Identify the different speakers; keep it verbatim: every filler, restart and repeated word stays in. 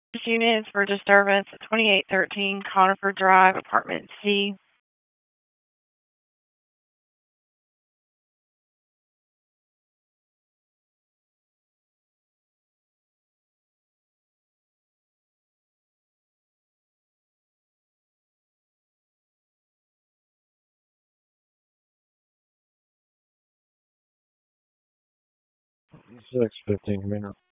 Speaker 1: Units for disturbance at twenty-eight thirteen Conifer Drive, Apartment C.
Speaker 2: six fifteen, Commander.